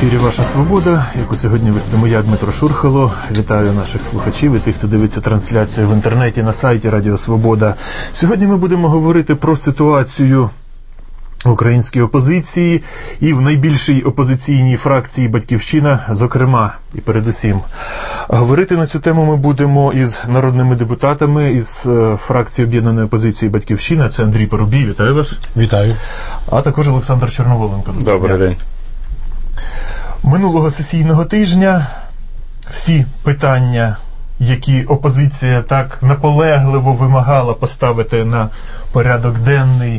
ефірі «Ваша Свобода», яку сьогодні вестиму я, Дмитро Шурхало. Вітаю наших слухачів і тих, хто дивиться трансляцію в інтернеті на сайті Радіо Свобода. Сьогодні ми будемо говорити про ситуацію в українській опозиції і в найбільшій опозиційній фракції «Батьківщина», зокрема, і передусім. Говорити на цю тему ми будемо із народними депутатами із фракції об'єднаної опозиції «Батьківщина». Це Андрій Парубій. Вітаю вас. Вітаю. А також Олександр Чорноволенко. Добрий день. Минулого сесійного тижня всі питання, які опозиція так наполегливо вимагала поставити на порядок денний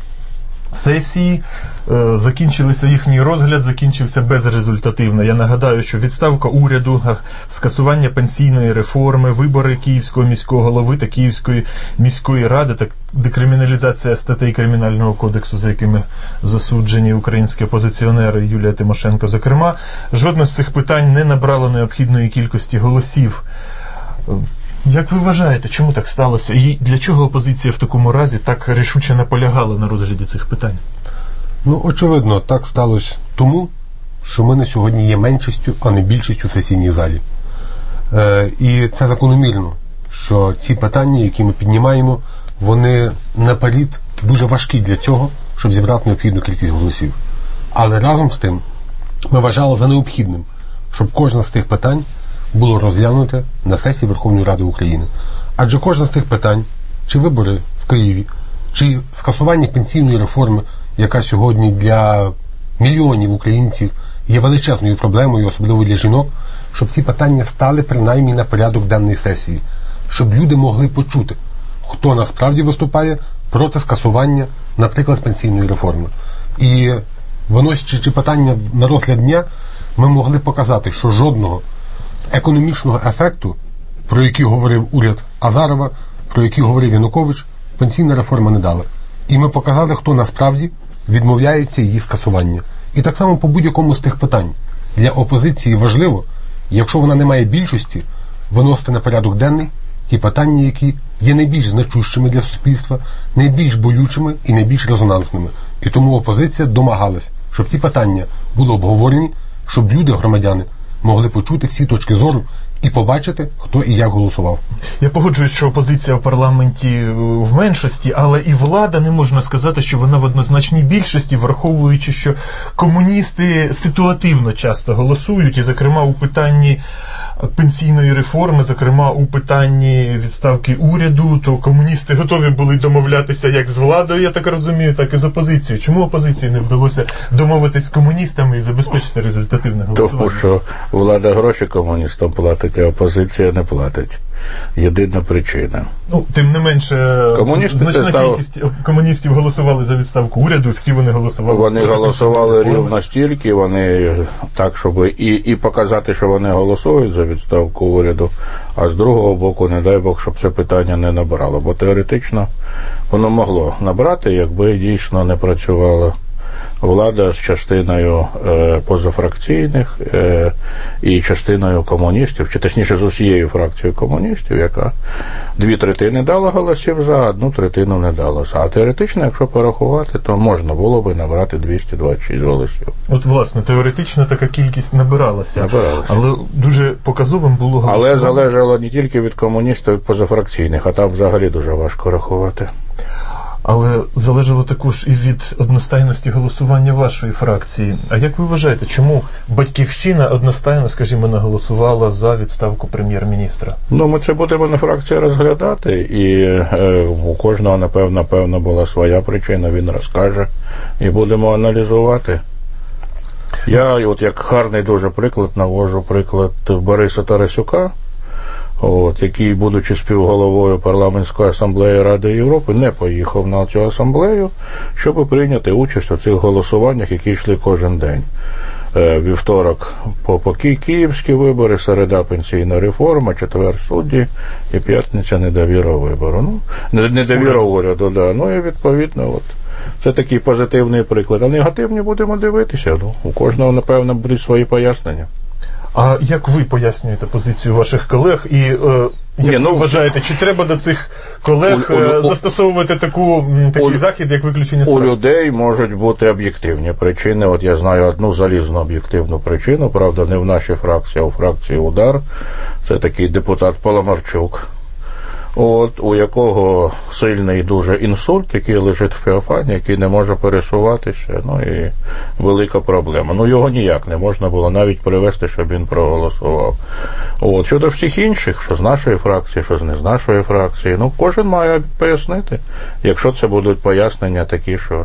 сесії, закінчилися, їхній розгляд закінчився безрезультативно. Я нагадаю, що відставка уряду, скасування пенсійної реформи, вибори Київського міського голови та Київської міської ради та декриміналізація статей Кримінального кодексу, за якими засуджені українські опозиціонери, Юлія Тимошенко, зокрема, жодне з цих питань не набрало необхідної кількості голосів. Як ви вважаєте, чому так сталося? І для чого опозиція в такому разі так рішуче наполягала на розгляді цих питань? Очевидно, так сталося тому, що ми на сьогодні є меншістю, а не більшістю в сесійній залі. І це закономірно, що ці питання, які ми піднімаємо, вони наперед дуже важкі для цього, щоб зібрати необхідну кількість голосів. Але разом з тим ми вважали за необхідним, щоб кожне з тих питань було розглянуте на сесії Верховної Ради України. Адже кожне з тих питань, чи вибори в Києві, чи скасування пенсійної реформи, яка сьогодні для мільйонів українців є величезною проблемою, особливо для жінок, щоб ці питання стали принаймні на порядок денної сесії, щоб люди могли почути, хто насправді виступає проти скасування, наприклад, пенсійної реформи. І виносячи питання на розгляд дня, ми могли показати, що жодного економічного ефекту, про який говорив уряд Азарова, про який говорив Янукович, пенсійна реформа не дала. І ми показали, хто насправді відмовляється її скасування. І так само по будь-якому з тих питань. Для опозиції важливо, якщо вона не має більшості, виносити на порядок денний ті питання, які є найбільш значущими для суспільства, найбільш болючими і найбільш резонансними. І тому опозиція домагалась, щоб ці питання були обговорені, щоб люди, громадяни, могли почути всі точки зору і побачити, хто і як голосував. Я погоджуюсь, що опозиція в парламенті в меншості, але і влада, не можна сказати, що вона в однозначній більшості, враховуючи, що комуністи ситуативно часто голосують, і, зокрема, у питанні пенсійної реформи, зокрема, у питанні відставки уряду, то комуністи готові були домовлятися як з владою, я так розумію, так і з опозицією. Чому опозиції не вдалося домовитись з комуністами і забезпечити результативне голосування? Тому що влада гроші комуністам платить, а опозиція не платить. Єдина причина. Тим не менше, значна кількість комуністів голосували за відставку уряду, всі вони голосували. Вони голосували рівно стільки, вони так, щоб і показати, що вони голосують за відставку уряду, а з другого боку, не дай Бог, щоб це питання не набрало. Бо теоретично воно могло набрати, якби дійсно не працювала влада з частиною позафракційних і частиною комуністів, чи точніше з усією фракцією комуністів, яка 2/3 дала голосів за, 1/3 не дала за. А теоретично, якщо порахувати, то можна було би набрати 226 голосів. От, власне, теоретично така кількість набиралася. Але дуже показовим було голосування. Але залежало не тільки від комуністів, від позафракційних, а там взагалі дуже важко рахувати. Але залежало також і від одностайності голосування вашої фракції. А як ви вважаєте, чому «Батьківщина» одностайно, скажімо, не голосувала за відставку прем'єр-міністра? Ми це будемо на фракції розглядати, і у кожного, напевно, була своя причина, він розкаже, і будемо аналізувати. Я, як гарний дуже приклад, навожу приклад Бориса Тарасюка, який, будучи співголовою парламентської асамблеї Ради Європи, не поїхав на цю асамблею, щоб прийняти участь у цих голосуваннях, які йшли кожен день. Вівторок по київські вибори, середа пенсійна реформа, четвер судді і п'ятниця недовіра вибору. Недовіра уряду, да. І відповідно, це такий позитивний приклад. А негативні будемо дивитися. У кожного, напевно, будуть свої пояснення. А як ви пояснюєте позицію ваших колег? І Як ви вважаєте, чи треба до цих колег застосовувати такий захід, як виключення з фракції? У людей можуть бути об'єктивні причини. От я знаю одну залізну об'єктивну причину, правда, не в нашій фракції, а у фракції «Удар». Це такий депутат Паламарчук, у якого сильний дуже інсульт, який лежить в Феофані, який не може пересуватися, і велика проблема. Його ніяк не можна було навіть привести, щоб він проголосував. Щодо всіх інших, що з нашої фракції, що з не з нашої фракції, кожен має пояснити. Якщо це будуть пояснення такі, що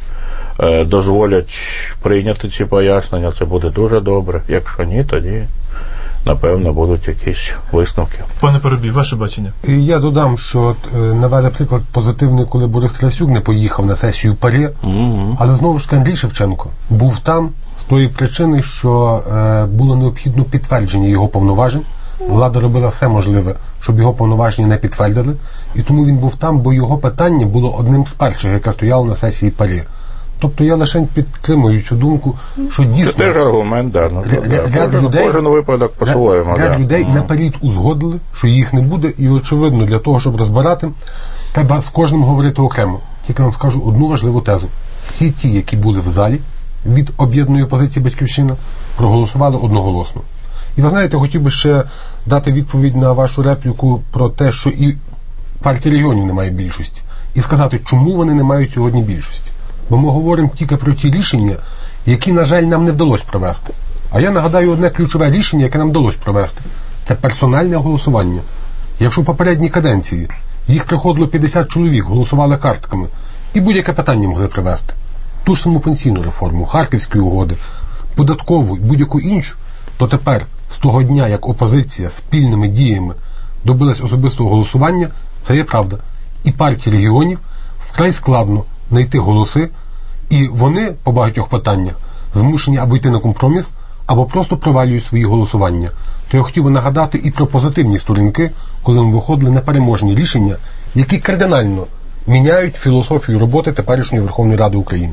дозволять прийняти ці пояснення, це буде дуже добре. Якщо ні, тоді напевно, будуть якісь висновки. Пане Парубій, ваше бачення? Я додам, що наведе приклад позитивний, коли Борис Тарасюк не поїхав на сесію ПАРЄ, але знову ж Андрій Шевченко був там з тої причини, що було необхідно підтвердження його повноважень. Влада робила все можливе, щоб його повноваження не підтвердили, і тому він був там, бо його питання було одним з перших, яке стояло на сесії ПАРЄ. Тобто я лише підтримую цю думку, що дійсно... Це теж аргумент, да. Кожен випадок по-своєму. Ряд людей наперед узгодили, що їх не буде, і очевидно, для того, щоб розбирати, треба з кожним говорити окремо. Тільки вам скажу одну важливу тезу. Всі ті, які були в залі від об'єднаної опозиції «Батьківщина», проголосували одноголосно. І ви знаєте, хотів би ще дати відповідь на вашу репліку про те, що і партія регіонів не має більшості. І сказати, чому вони не мають сьогодні більшості. Бо ми говоримо тільки про ті рішення, які, на жаль, нам не вдалося провести. А я нагадаю одне ключове рішення, яке нам вдалося провести. Це персональне голосування. Якщо в попередній каденції їх приходило 50 чоловік, голосували картками, і будь-яке питання могли привести. Ту ж саму пенсійну реформу, Харківські угоди, податкову і будь-яку іншу, то тепер, з того дня, як опозиція спільними діями добилась особистого голосування, це є правда. І партії регіонів вкрай складно знайти голоси, і вони по багатьох питаннях змушені або йти на компроміс, або просто провалюють свої голосування. То я хотів би нагадати і про позитивні сторінки, коли ми виходили на переможні рішення, які кардинально міняють філософію роботи теперішньої Верховної Ради України.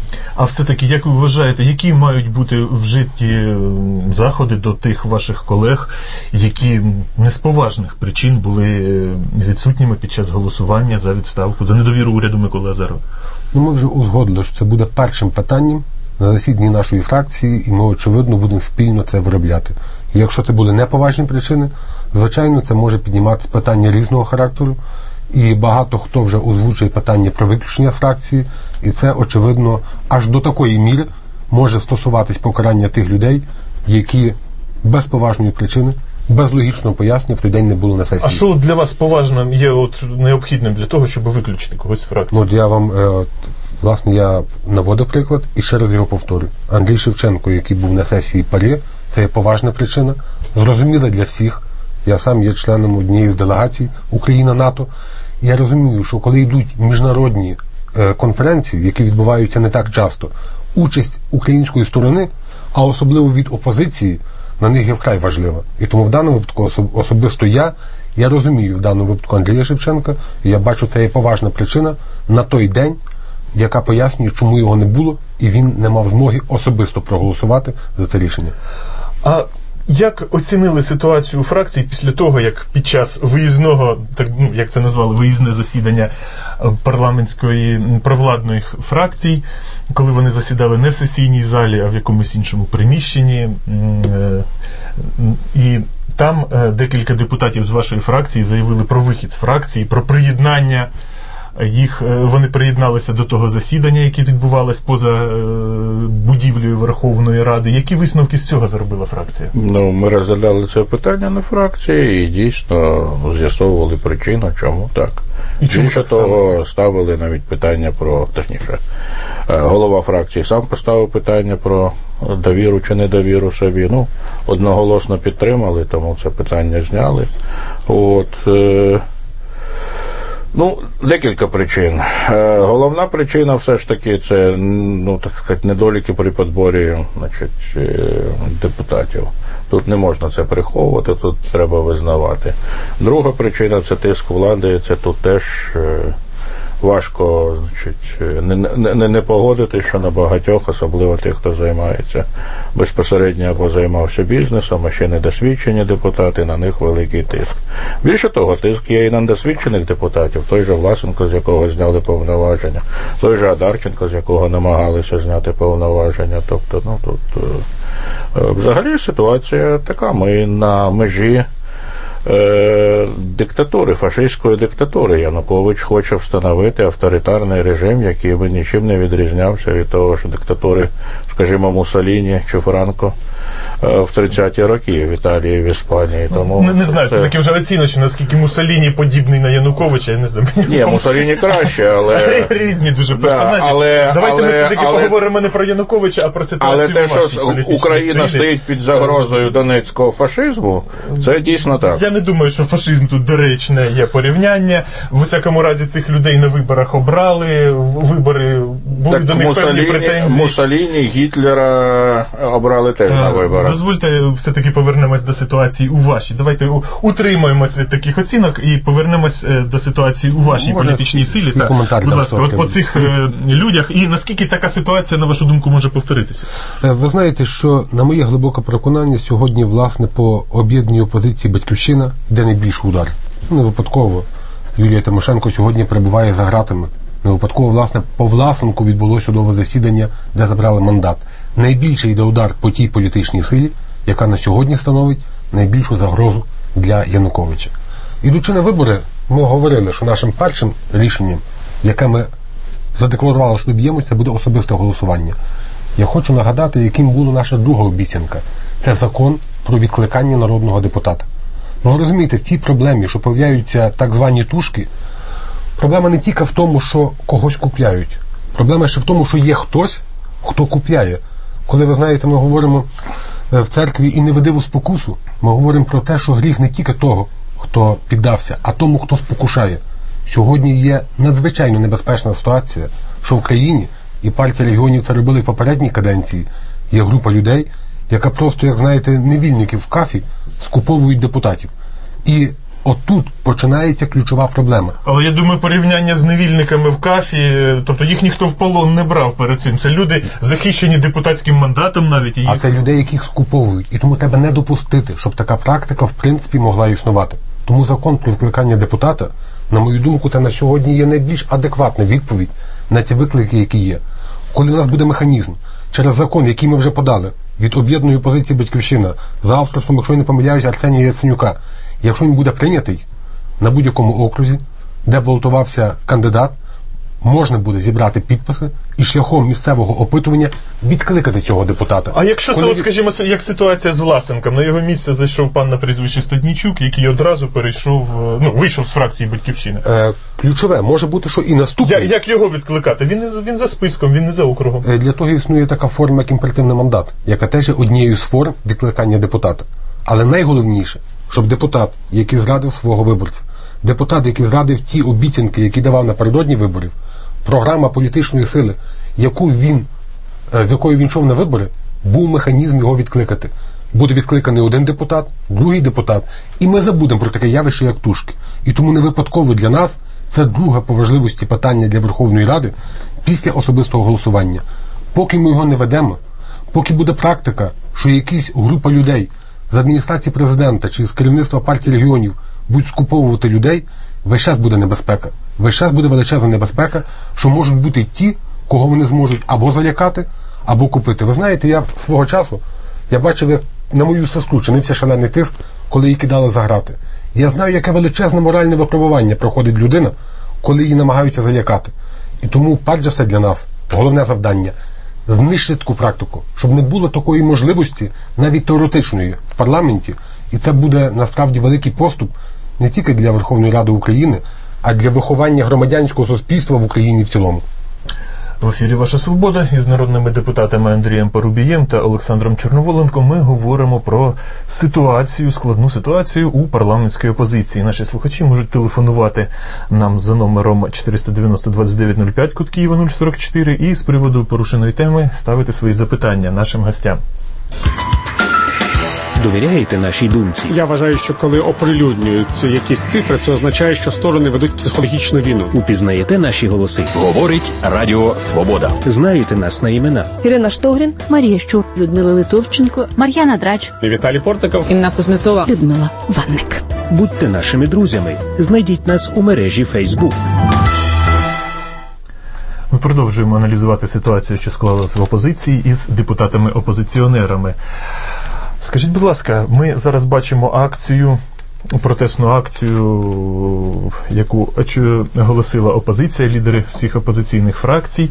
А все-таки, як ви вважаєте, які мають бути вжиті заходи до тих ваших колег, які не з поважних причин були відсутніми під час голосування за відставку, за недовіру уряду Миколи Азарова? Ми вже узгодили, що це буде першим питанням на засіданні нашої фракції, і ми, очевидно, будемо спільно це виробляти. І якщо це були неповажні причини, звичайно, це може підніматися питання різного характеру, і багато хто вже озвучує питання про виключення фракції, і це, очевидно, аж до такої міри може стосуватись покарання тих людей, які без поважної причини, без логічного пояснення в той день не були на сесії. А що для вас поважним є необхідним для того, щоб виключити когось з фракції? Я вам, власне, я наводив приклад і ще раз його повторю. Андрій Шевченко, який був на сесії ПАРЄ, це є поважна причина, зрозуміла для всіх. Я сам є членом однієї з делегацій Україна-НАТО. Я розумію, що коли йдуть міжнародні конференції, які відбуваються не так часто, участь української сторони, а особливо від опозиції, на них є вкрай важлива. І тому в даному випадку особисто я розумію в даному випадку Андрія Шевченка, і я бачу, це є поважна причина на той день, яка пояснює, чому його не було, і він не мав змоги особисто проголосувати за це рішення. А як оцінили ситуацію у фракції після того, як під час виїзного, як це назвали, виїзне засідання парламентської провладних фракцій, коли вони засідали не в сесійній залі, а в якомусь іншому приміщенні, і там декілька депутатів з вашої фракції заявили про вихід з фракції, про приєднання їх, вони приєдналися до того засідання, яке відбувалось поза будівлею Верховної Ради. Які висновки з цього зробила фракція? Ми розглядали це питання на фракції і дійсно з'ясовували причину, чому так. І чому більше того, ставили навіть питання про, точніше, голова фракції сам поставив питання про довіру чи недовіру собі. Одноголосно підтримали, тому це питання зняли. Декілька причин. Головна причина все ж таки це, так сказати, недоліки при підборі, депутатів. Тут не можна це приховувати, тут треба визнавати. Друга причина – це тиск влади, це тут теж важко, значить, не погодити, що на багатьох, особливо тих, хто займається безпосередньо або займався бізнесом, а ще недосвідчені депутати, на них великий тиск. Більше того, тиск є і на недосвідчених депутатів, той же Власенко, з якого зняли повноваження, той же Одарченко, з якого намагалися зняти повноваження. Тобто, тут взагалі ситуація така, ми на межі диктатури, фашистської диктатури. Янукович хоче встановити авторитарний режим, який би нічим не відрізнявся від того, що диктатури, скажімо, Муссоліні чи Франко в 30-ті роки в Італії, в Іспанії. Тому не знаю, це таке вже оціночно, наскільки Муссоліні подібний на Януковича, я не знаю. Ні, Муссоліні краще, але... Різні дуже персонажі. Давайте ми все-таки поговоримо не про Януковича, а про ситуацію в вашій політичній силі. Але те, що Україна стоїть під загрозою донецького фашизму, це дійсно так. Я не думаю, що фашизм тут доречне є порівняння. В усякому разі цих людей на виборах обрали, вибори були так, до них певні претензії. Муссоліні, Гітлера обрали теж на виборах. Дозвольте все-таки повернемось до ситуації у вашій. Давайте утримаємось від таких оцінок і повернемось до ситуації у вашій політичній силі. Будь ласка, от по цих людях. І наскільки така ситуація, на вашу думку, може повторитися? Ви знаєте, що, на моє глибоке переконання, сьогодні, власне, по об'єднаній опозиції «Батьківщина» йде найбільший удар. Не випадково Юлія Тимошенко сьогодні перебуває за ґратами. Не випадково, власне, по Власенку відбулося судове засідання, де забрали мандат. Найбільший йде удар по тій політичній силі, яка на сьогодні становить найбільшу загрозу для Януковича. Ідучи на вибори, ми говорили, що нашим першим рішенням, яке ми задекларували, що доб'ємося, це буде особисте голосування. Я хочу нагадати, яким була наша друга обіцянка. Це закон про відкликання народного депутата. Ви розумієте, в цій проблемі, що появляються так звані тушки, проблема не тільки в тому, що когось купляють. Проблема ще в тому, що є хтось, хто купляє. Коли, ви знаєте, ми говоримо в церкві і не веди в спокусу, ми говоримо про те, що гріх не тільки того, хто піддався, а тому, хто спокушає. Сьогодні є надзвичайно небезпечна ситуація, що в країні, і партія регіонів це робили в попередній каденції, є група людей, яка просто, як знаєте, невільники в кафі скуповують депутатів. І отут починається ключова проблема. Але я думаю, порівняння з невільниками в кафі, тобто їх ніхто в полон не брав перед цим. Це люди, захищені депутатським мандатом навіть. А це людей, яких скуповують. І тому треба не допустити, щоб така практика в принципі могла існувати. Тому закон про відкликання депутата, на мою думку, це на сьогодні є найбільш адекватна відповідь на ці виклики, які є. Коли у нас буде механізм, через закон, який ми вже подали, від об'єднаної опозиції «Батьківщина», за авторством, якщо я не помиляюсь, Арсенія Яценюка, якщо він буде прийнятий на будь-якому окрузі, де балотувався кандидат, можна буде зібрати підписи і шляхом місцевого опитування відкликати цього депутата. А якщо це, скажімо, як ситуація з Власенком, на його місце зайшов пан на прізвище Стаднійчук, який одразу вийшов з фракції «Батьківщина». Ключове, може бути, що і наступний. Як його відкликати? Він за списком, він не за округом. Для того існує така форма, як імперативний мандат, яка теж є однією з форм відкликання депутата. Але найголовніше, щоб депутат, який зрадив свого виборця, депутат, який зрадив ті обіцянки, які давав напередодні виборів, програма політичної сили, з якою він йшов на вибори, був механізм його відкликати. Буде відкликаний один депутат, другий депутат, і ми забудемо про таке явище, як тушки. І тому не випадково для нас це друге по важливості питання для Верховної Ради після особистого голосування. Поки ми його не ведемо, поки буде практика, що якась група людей з адміністрації президента чи з керівництва партії регіонів будуть скуповувати людей, весь час буде небезпека. Весь час буде величезна небезпека, що можуть бути ті, кого вони зможуть або залякати, або купити. Ви знаєте, я свого часу, я бачив, як на мою сестру чинився шалений тиск, коли її кидали за грати. Я знаю, яке величезне моральне випробування проходить людина, коли її намагаються залякати. І тому, перш за все для нас, головне завдання – знищити таку практику, щоб не було такої можливості, навіть теоретичної, в парламенті. І це буде, насправді, великий поступ не тільки для Верховної Ради України, а для виховання громадянського суспільства в Україні в цілому. В ефірі «Ваша свобода» із народними депутатами Андрієм Парубієм та Олександром Чорноволенком ми говоримо про складну ситуацію у парламентській опозиції. Наші слухачі можуть телефонувати нам за номером 490-2905, код Києва 044, і з приводу порушеної теми ставити свої запитання нашим гостям. Довіряєте нашій думці? Я вважаю, що коли оприлюднюються якісь цифри, це означає, що сторони ведуть психологічну війну. Упізнаєте наші голоси? Говорить Радіо Свобода. Знаєте нас на імена? Ірина Штогрін, Марія Щур, Людмила Литовченко, Мар'яна Драч, Віталій Портников, Інна Кузнецова, Людмила Ванник. Будьте нашими друзями. Знайдіть нас у мережі Facebook. Ми продовжуємо аналізувати ситуацію, що склалася в опозиції із депутатами-опозиціонерами. Скажіть, будь ласка, ми зараз бачимо акцію, протестну акцію, яку оголосила опозиція, лідери всіх опозиційних фракцій.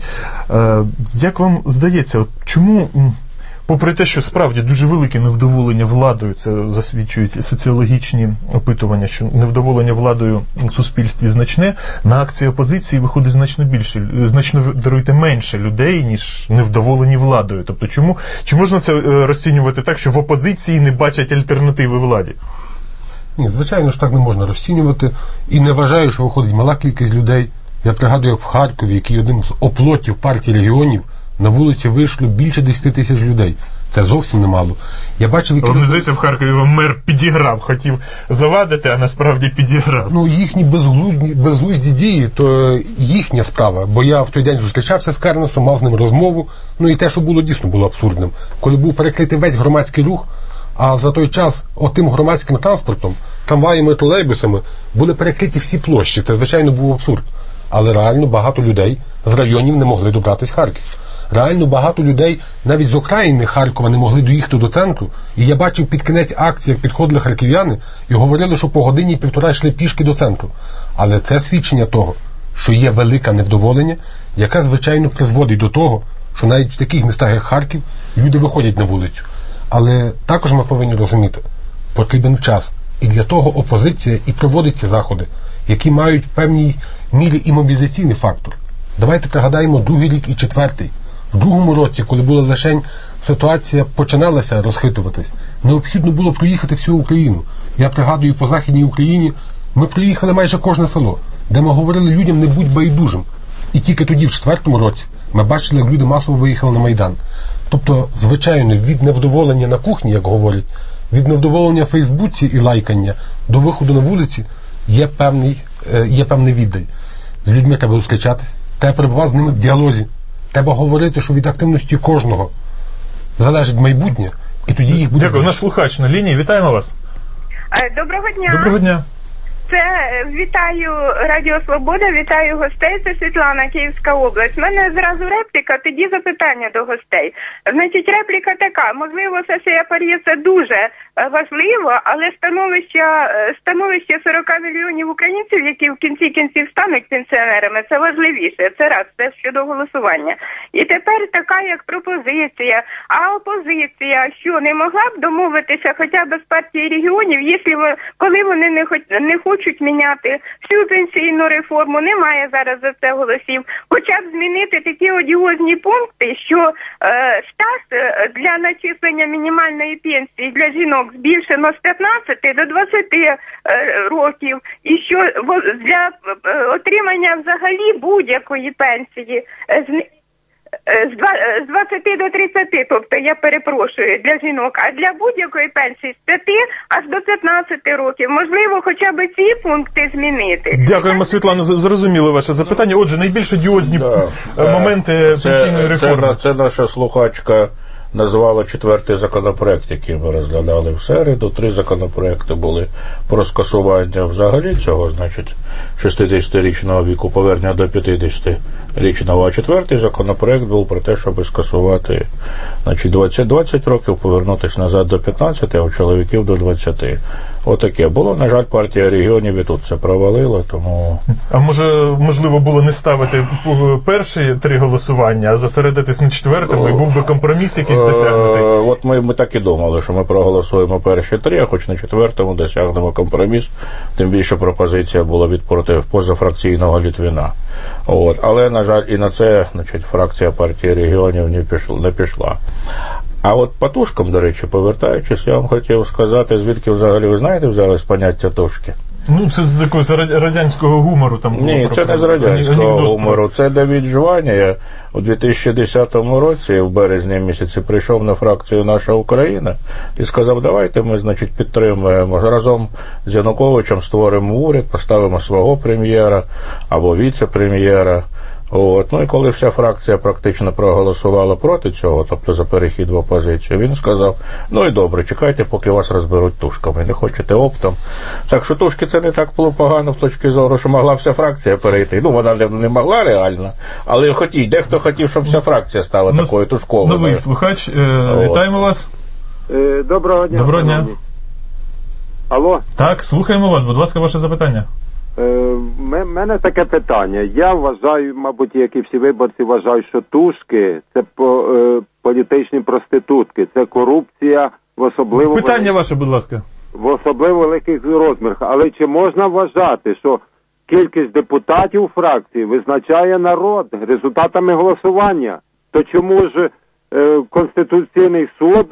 Як вам здається, чому, попри те, що справді дуже велике невдоволення владою, це засвідчують соціологічні опитування, що невдоволення владою у суспільстві значне, на акції опозиції виходить значно менше людей, ніж невдоволені владою. Тобто, чи можна це розцінювати так, що в опозиції не бачать альтернативи владі? Ні, звичайно ж так не можна розцінювати. І не вважаю, що виходить мала кількість людей. Я пригадую, як в Харкові, який одним з оплотів партії регіонів, на вулиці вийшло більше 10 тисяч людей. Це зовсім немало. Я бачив, які... Мені здається, в Харкові мер підіграв, хотів завадити, а насправді підіграв. Ну, їхні безглузді дії, то їхня справа. Бо я в той день зустрічався з Кернесом, мав з ним розмову. Ну і те, що було, дійсно було абсурдним. Коли був перекритий весь громадський рух, а за той час отим громадським транспортом, трамваями, тролейбусами були перекриті всі площі. Це, звичайно, був абсурд. Але реально багато людей з районів не могли добратися в Харків. Реально багато людей навіть з окраїни Харкова не могли доїхати до центру. І я бачив під кінець акції, як підходили харків'яни і говорили, що по годині і півтора йшли пішки до центру. Але це свідчення того, що є велике невдоволення, яке, звичайно, призводить до того, що навіть в таких містах, як Харків, люди виходять на вулицю. Але також ми повинні розуміти, потрібен час. І для того опозиція і проводить ці заходи, які мають в певній мірі і мобілізаційний фактор. Давайте пригадаємо 2-й рік і 4-й. В 2-му році, коли була лишень ситуація починалася розхитуватись, необхідно було проїхати всю Україну. Я пригадую, по Західній Україні ми проїхали майже кожне село, де ми говорили людям: не будь байдужим. І тільки тоді, в 4-му році, ми бачили, як люди масово виїхали на Майдан. Тобто, звичайно, від невдоволення на кухні, як говорять, від невдоволення в Фейсбуці і лайкання до виходу на вулиці є певний віддаль. З людьми треба зустрічатись, треба перебувати з ними в діалозі. Треба говорити, що від активності кожного залежить майбутнє, і тоді їх буде... Дякую. Наш слухач на лінії. Вітаємо вас. Доброго дня. Доброго дня. Це вітаю Радіо Свобода, вітаю гостей. Це Світлана, Київська область. У мене зразу репліка, тоді запитання до гостей. Значить, репліка така. Можливо, сесія ПАРЄ – це дуже важливо, але становище 40 мільйонів українців, які в кінці кінців стануть пенсіонерами, це важливіше. Це раз, це щодо голосування. І тепер така, як пропозиція. А опозиція, що не могла б домовитися хоча б з партії регіонів, коли вони не хочуть міняти всю пенсійну реформу, немає зараз за це голосів, хоча б змінити такі одіозні пункти, що стаж для начислення мінімальної пенсії для жінок збільшено з 15 до 20 років, і що для отримання взагалі будь-якої пенсії з 20 до 30, тобто, я перепрошую, для жінок, а для будь-якої пенсії з 5 аж до 15 років. Можливо, хоча б ці пункти змінити. Дякуємо, Світлана, зрозуміло ваше запитання. Отже, найбільш одіозні моменти пенсійної реформи. Це наша слухачка назвала 4-й законопроект, який ми розглядали в середу. 3 законопроекти були про скасування взагалі цього, значить, 60-річного віку повернення до 50-річного, а 4-й законопроект був про те, щоб скасувати, значить, 20 років, повернутися назад до 15, а у чоловіків до 20. Отаке було. На жаль, партія регіонів і тут це провалила, тому... А можливо було не ставити перші 3 голосування, а зосередитись на 4-му, і був би компроміс якийсь досягнутий? От ми так і думали, що ми проголосуємо перші 3, а хоч на 4-му досягнемо компроміс, тим більше пропозиція була від позафракційного Літвіна. Але, на жаль, і на це, значить, фракція партії регіонів не пішла. А от по тушкам, до речі, повертаючись, я вам хотів сказати, звідки взагалі, ви знаєте, взялось поняття тушки? Ну, це з якогось радянського гумору там було. Ні, це не з радянського гумору. Це Давид Жванія у 2010 році, в березні місяці, прийшов на фракцію «Наша Україна» і сказав, давайте ми, значить, підтримуємо, разом з Януковичем створимо уряд, поставимо свого прем'єра або віце-прем'єра. От. Ну і коли вся фракція практично проголосувала проти цього, тобто за перехід в опозицію, він сказав, ну і добре, чекайте, поки вас розберуть тушками, не хочете оптом. Так що тушки це не так було погано в точки зору, що могла вся фракція перейти. Ну, вона не могла реально, але дехто хотів, щоб вся фракція стала такою тушковою. Новий слухач, вітаємо вас. Доброго дня. Доброго дня. Алло? Так, слухаємо вас, будь ласка, ваше запитання. Мене таке питання. Я вважаю, мабуть, як і всі виборці вважають, що тушки – це політичні проститутки, це корупція в особливо... Питання ваше, будь ласка. В особливо великих розмірах. Але чи можна вважати, що кількість депутатів у фракції визначає народ результатами голосування? То чому ж Конституційний суд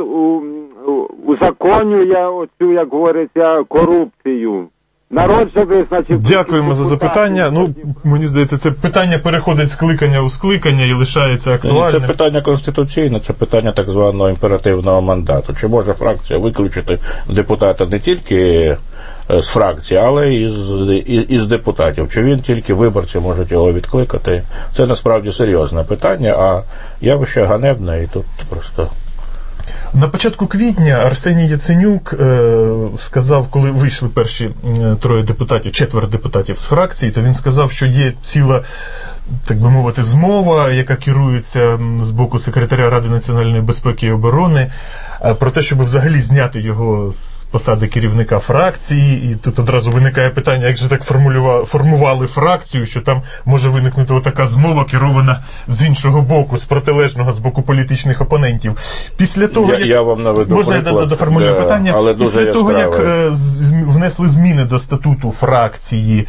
узаконює оцю, як говориться, корупцію? Народ же визначив. Дякуємо за запитання. Ну, мені здається, це питання переходить з кликання у скликання і лишається актуальним. Це питання конституційне, це питання так званого імперативного мандату. Чи може фракція виключити депутата не тільки з фракції, але і з депутатів? Чи він тільки виборці можуть його відкликати? Це насправді серйозне питання, а явище ганебне, і тут просто... На початку квітня Арсеній Яценюк сказав, коли вийшли перші четверо депутатів з фракції, то він сказав, що є ціла, так би мовити, змова, яка керується з боку секретаря Ради національної безпеки і оборони, про те, щоб взагалі зняти його з посади керівника фракції. І тут одразу виникає питання, як же так формували фракцію, що там може виникнути отака змова, керована з іншого боку, з протилежного, з боку політичних опонентів. Після того, я вам наведу можна приклад, я доформулюю питання? Але після того, як внесли зміни до статуту фракції,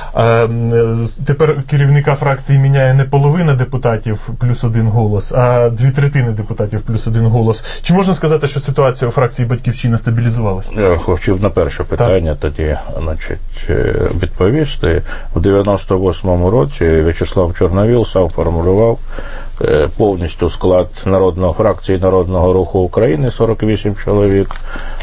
тепер керівника фракції міняє не половина депутатів плюс один голос, а 2/3 депутатів плюс один голос. Чи можна сказати, що ситуація у фракції «Батьківщина» стабілізувалася? Я хочу на перше питання тоді, відповісти. У 98-му році В'ячеслав Чорновіл сам формулював повністю склад фракції Народного руху України, 48 чоловік.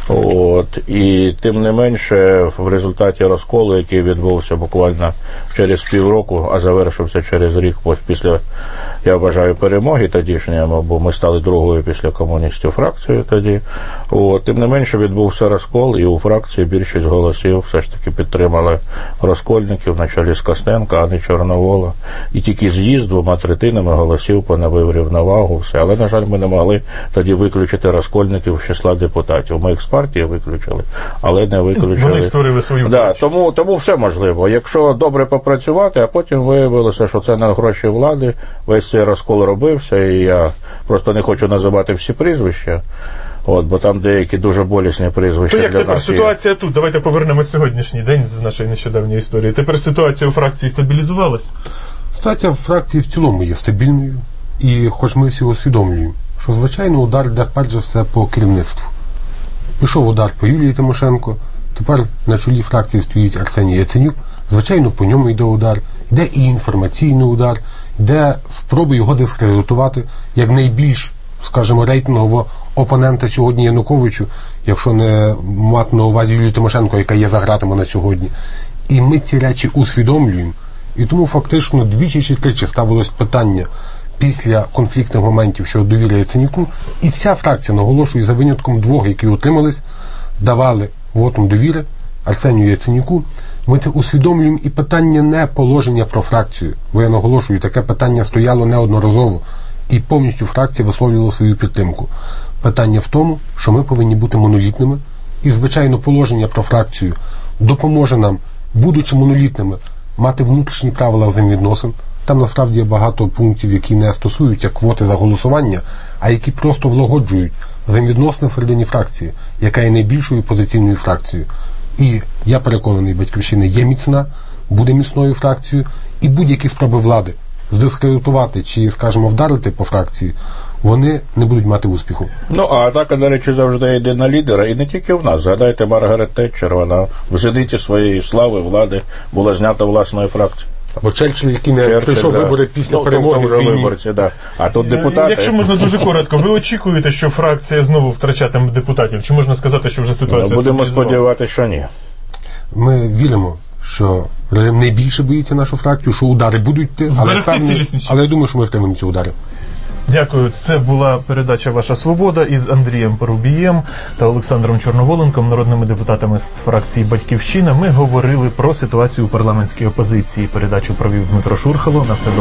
І тим не менше, в результаті розколу, який відбувся буквально через півроку, а завершився через рік після, я вважаю, перемоги тодішньої, бо ми стали другою після комуністів фракцією тоді. Тим не менше, відбувся розкол, і у фракції більшість голосів все ж таки підтримали розкольників на чолі з Костенка, а не Чорновола. І тільки з'їзд 2/3 голосів поновив рівновагу, все. Але, на жаль, ми не могли тоді виключити розкольників з числа депутатів. Ми їх з партії виключили, але не виключили. Вони створили свою партію. Тому все можливо. Якщо добре попрацювати, а потім виявилося, що це на гроші влади, весь цей розкол робився, і я просто не хочу називати всі прізвища, бо там деякі дуже болісні прізвища для нас. То як тепер ситуація тут? Давайте повернемо сьогоднішній день з нашої нещодавньої історії. Тепер ситуація у фракції стабілізувалась? Ситуація в фракції в цілому є стабільною, і хоч ми всі усвідомлюємо, що, звичайно, удар йде перш за все по керівництву. Пішов удар по Юлії Тимошенко, тепер на чолі фракції стоїть Арсеній Яценюк, звичайно, по ньому йде удар, йде і інформаційний удар, йде спроби його дискредитувати як найбільш, скажімо, рейтингового опонента сьогодні Януковичу, якщо не мати на увазі Юлію Тимошенко, яка є за ґратами на сьогодні. І ми ці речі усвідомлюємо, і тому фактично двічі чи тричі ставилось питання після конфліктних моментів щодо довіри Яценюку, і вся фракція, наголошує, за винятком двох, які утримались, давали вотум довіри Арсенію Яценюку. Ми це усвідомлюємо, і питання не положення про фракцію, бо я наголошую, таке питання стояло неодноразово, і повністю фракція висловлювала свою підтримку. Питання в тому, що ми повинні бути монолітними, і, звичайно, положення про фракцію допоможе нам, будучи монолітними, мати внутрішні правила взаємовідносин. Там насправді є багато пунктів, які не стосуються квоти за голосування, а які просто влагоджують взаємовідносини всередині фракції, яка є найбільшою опозиційною фракцією. І я переконаний, Батьківщина є міцна, буде міцною фракцією, і будь-які спроби влади здискредитувати чи, скажімо, вдарити по фракції, вони не будуть мати успіху. Ну, а атака, до речі, завжди йде на лідера, і не тільки в нас. Згадайте, Маргарет Тетчер, вона в зениті своєї слави, влади, була знята власною фракцією. Або Черчилль, який не пройшов вибори після перемоги в війні. Виборці, да. А тут депутати... Якщо можна дуже коротко, ви очікуєте, що фракція знову втрачатиме депутатів? Чи можна сказати, що вже ситуація Будемо стабілізувалася? сподіватися, що ні. Ми віримо, що режим найбільше боїться нашу фракцію, що удари будуть йти, але я думаю, що ми втримаємо ці удари. Дякую. Це була передача «Ваша свобода» із Андрієм Парубієм та Олександром Чорноволенком, народними депутатами з фракції «Батьківщина». Ми говорили про ситуацію у парламентській опозиції. Передачу провів Дмитро Шурхало. На все добре.